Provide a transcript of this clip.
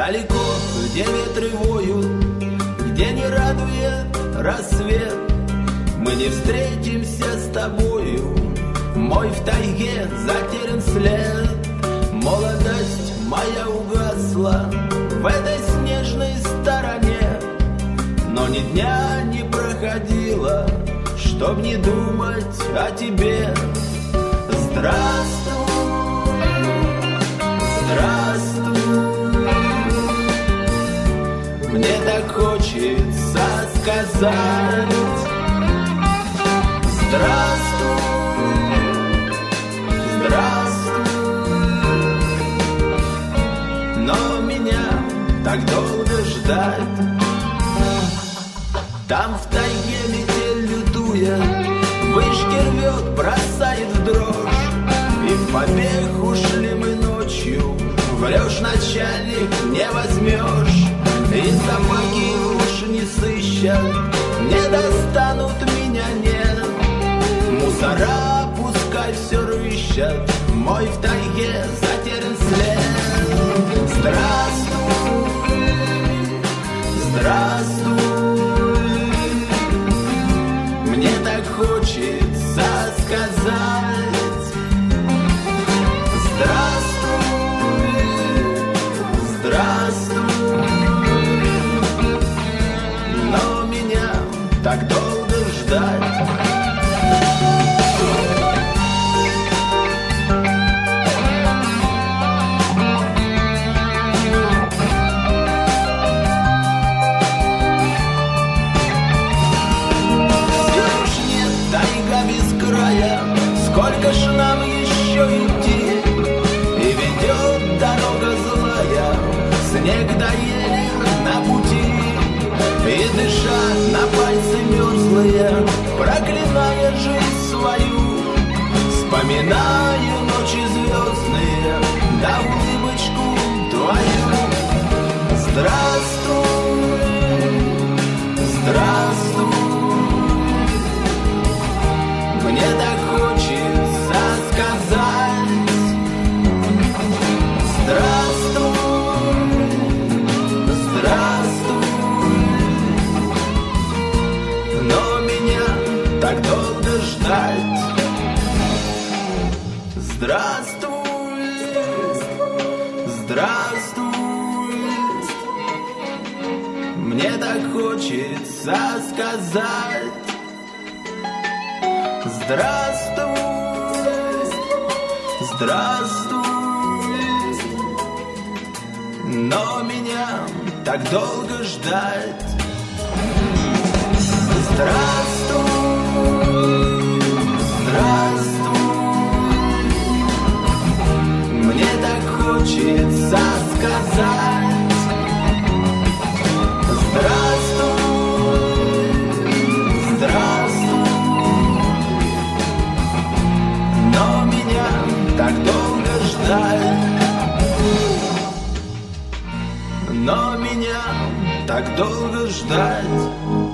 Далеко, где ветры воют, где не радует рассвет, мы не встретимся с тобою, мой в тайге затерян след. Молодость моя угасла в этой снежной стороне, но ни дня не проходило, чтоб не думать о тебе. Здравствуй, здравствуй, мне так хочется сказать. Здравствуй, здравствуй, но меня так долго ждать. Там в тайге метель лютуя, вышки рвет, бросает в дрожь, и в побег ушли мы ночью. Врешь, начальник, не возьмешь, и собаки уж не сыщут, не достанут меня, нет. Мусора пускай все рыщут, мой в тайге затерян след. Здравствуй, здравствуй, мне так хочется сказать. Здравствуй, здравствуй, но меня так долго ждать. Сколько ж нам еще идти, и ведет дорога злая, снег до еле на пути, и дыша на пальцы мерзлые, проклиная жизнь свою, вспоминаю ночи звездные, да улыбочку твою. Здравствуй, здравствуй, мне так хочется сказать. Здравствуй, здравствуй, но меня так долго ждать. Здравствуй, здравствуй, мне так хочется сказать. Здравствуй, здравствуй, но меня так долго ждать. Здравствуй, здравствуй, мне так хочется сказать. Здравствуй, здравствуй, но меня так долго ждать, но меня так долго ждать.